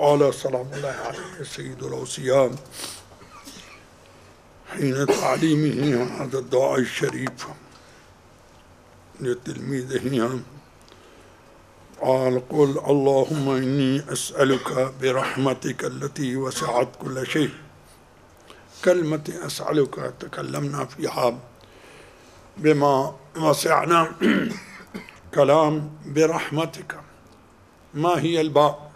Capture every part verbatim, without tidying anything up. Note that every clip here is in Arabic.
قال سلام الله عليه سيد الأوصياء حين تعليمه هذا الدعاء الشريف لتلميذه قال: قل اللهم إني أسألك برحمتك التي وسعت كل شيء. كلمة أسألك تكلمنا فيها بما وسعنا. كلام برحمتك، ما هي الباء؟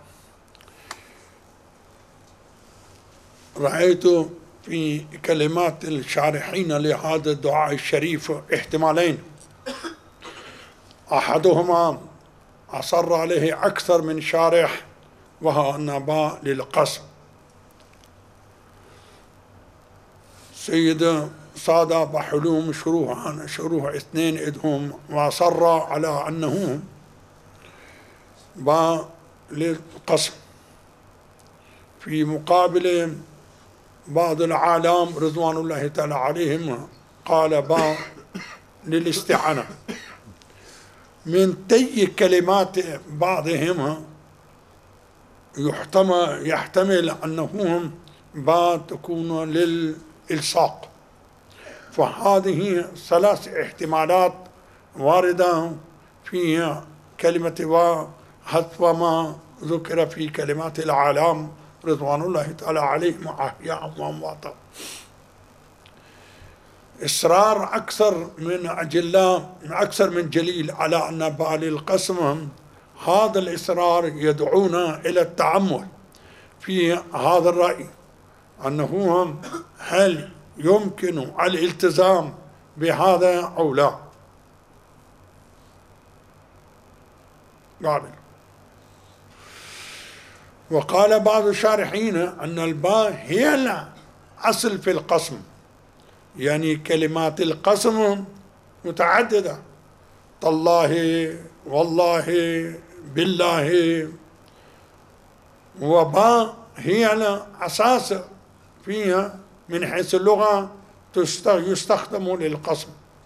رأيت في كلمات الشارحين لهذا الدعاء الشريف احتمالين، أحدهما أصر عليه أكثر من شارح وهو أن باء للقسم. سيد صادق بحلوم شروح شروح اثنين إدهم وأصر على أنه باء للقسم، في مقابل بعض العالم رضوان الله تعالى عليهم قال باء للاستعانة. من تي كلمات بعضهم يحتمل, يحتمل أنه باء تكون للإلصاق، فهذه ثلاث احتمالات واردة في كلمة باء حسب ما ذكر في كلمات العالم رضوان الله تعالى عليهم أحياء وأمواتا. إصرار أكثر من أجلاء أكثر من جليل على أن باء للقسم، هذا الإصرار يدعونا إلى التأمل في هذا الرأي، أنه هل يمكن الالتزام بهذا أو لا. قابل. وقال بعض الشارحين أن الباء هي الأصل في القسم، يعني كلمات القسم متعددة، تالله والله بالله، وباء هي الأساس فيها من حيث اللغة يستخدم للقسم.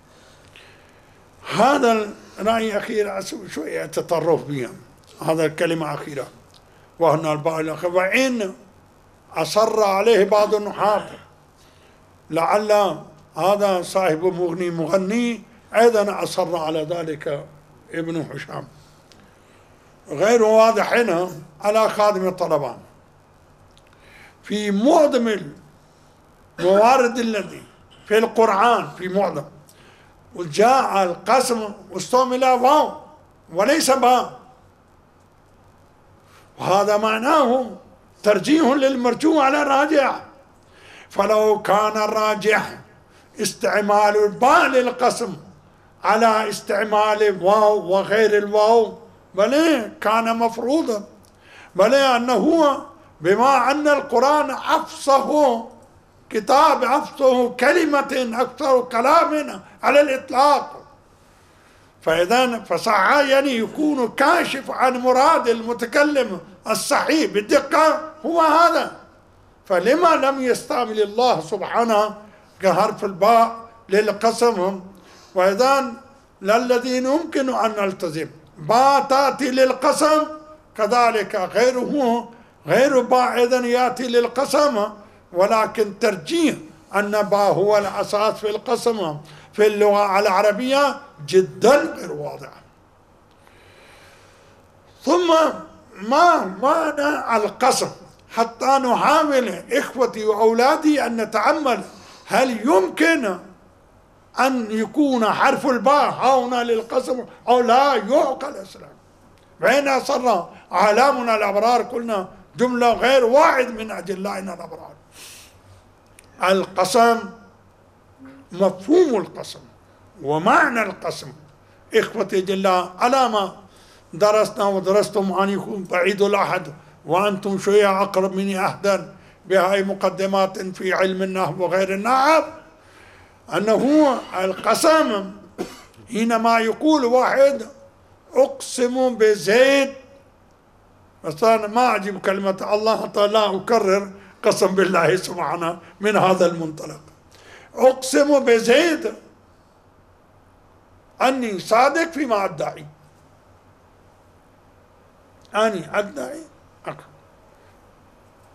هذا الرأي أخير شوية تطرف بها، هذا الكلمة أخيرة وهنا الباء الأخير، وإن أصر عليه بعض النحاة، لعل هذا صاحب مغني مغني أيضا أصر على ذلك ابن هشام، غير واضح هنا على خادم الطلبان. في معظم الموارد الذي في القرآن في معظم وجاء القسم واستعمل واو وليس باء، وهذا معناه ترجيح للمرجوح على الراجح. فلو كان الراجح استعمال الباء للقسم على استعمال الواو وغير الواو بل كان مفروضا، بل أنه بما أن القرآن أفصح كتاب أفصح كلمة أكثر كلام على الإطلاق، فإذا فصح يعني يكون كاشف عن مراد المتكلم الصحيح بالدقة هو هذا. فلما لم يستعمل الله سبحانه كحرف الباء للقسم؟ وإذا للذين يمكن أن نلتزم باء تأتي للقسم، كذلك غيره غير باء أيضا يأتي للقسم، ولكن ترجيح أن باء هو الأساس في القسم في اللغة العربية جدا غير واضح. ثم ما معنى القسم حتى نحاول إخوتي وأولادي أن نتأمل، هل يمكن أن يكون حرف الباء هنا للقسم أو لا يعقل أصلا؟ بين صار أعلامنا الأبرار قلنا جملة غير واحد من أجلائنا الأبرار. القسم، مفهوم القسم ومعنى القسم إخوتي جل على ما درسنا ودرستم عنكم بعيد الأحد وأنتم شوية أقرب مني أهدا بهاي مقدمات في علم النحو وغير النحو، أنه القسم حينما يقول واحد أقسم بزيد، مثلا ما أعجب كلمة الله حتى لا أكرر قسم بالله سبحانه من هذا المنطلق، أقسم بزيد أني صادق فيما أدعي، أني أدعي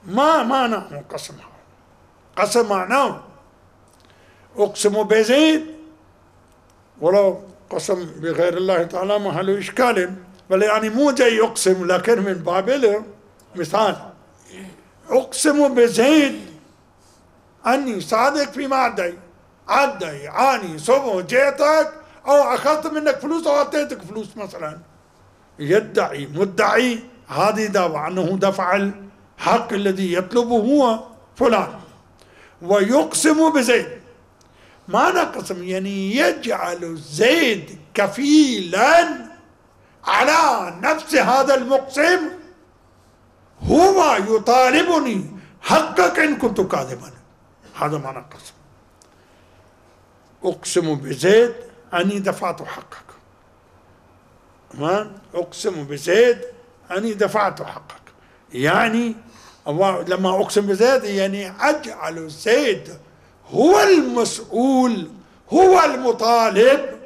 ما معناه قسم. قسم معناه أقسم بزيد، ولو قسم بغير الله تعالى ما له إشكال، بل يعني مو جاي يقسم لكن من باب مثال. أقسم بزيد أني صادق فيما أدعي، أدعي أني صبح جئتك أو أخذت منك فلوس أو أعطيتك فلوس مثلا، يدعي مدعي هذه دعوة أنه دفع الحق الذي يطلبه هو فلان. ويقسم بزيد معنى قسم يعني يجعل زيد كفيلا على نفس هذا المقسم، هو يطالبني حقك إن كنت كاذبا. هذا معنى قسم. أقسم بزيد أني دفعت حقك، تمام؟ أقسم بزيد أني دفعت حقك، يعني لما أقسم بزيد يعني أجعل زيد هو المسؤول، هو المطالب